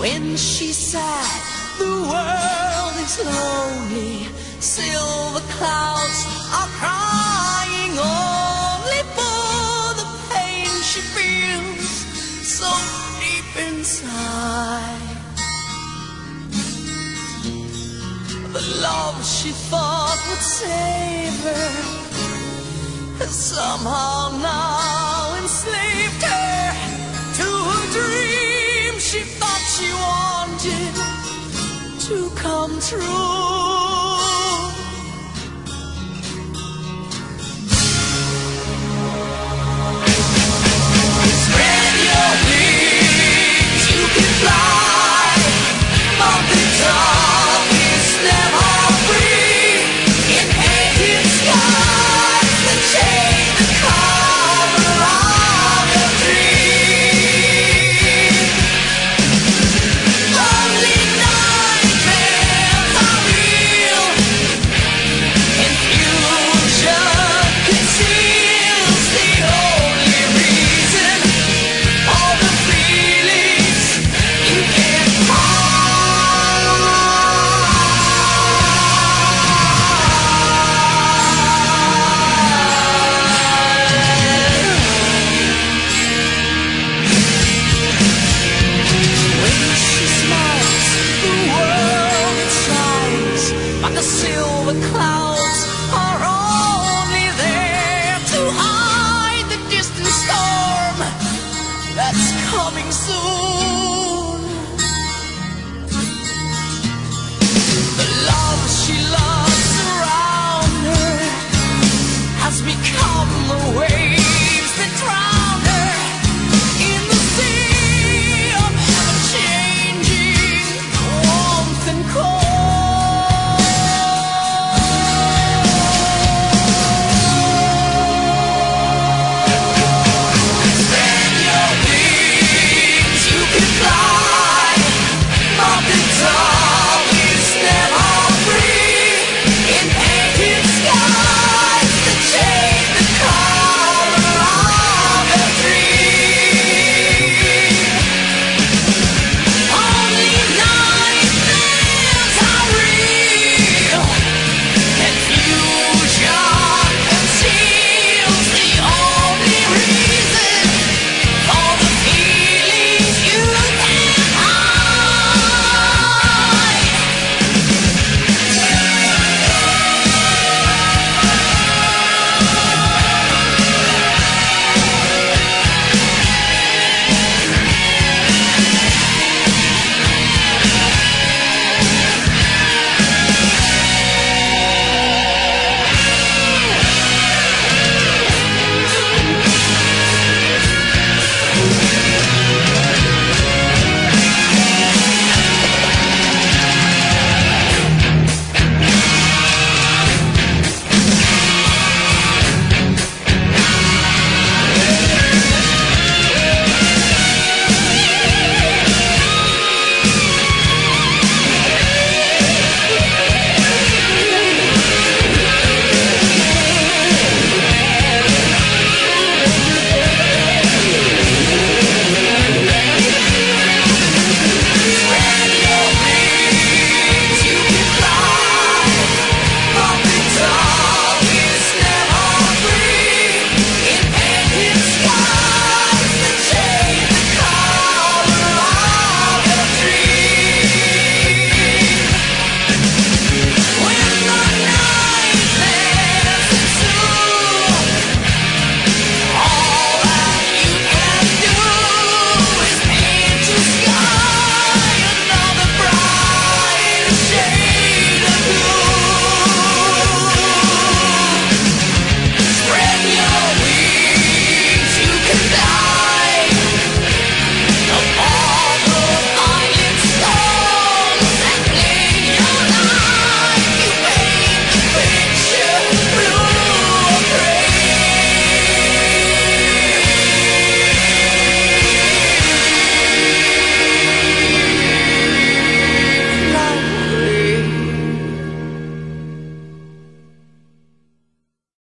When she's sad, the world is lonely. Silver clouds are crying only for the pain she feels so deep inside. The love she thought would save her has somehow now enslaved her to a dream she thought she wanted to come true. Spread your wings, you can fly, but the darkness never free. In painted skies that shade the color of your dream. Lonely nightmares are real, confusion conceals the only reason. All the feelings you can't When she smiles, the world shines, but the silver clouds are only there to hide the distant storm that's coming soon.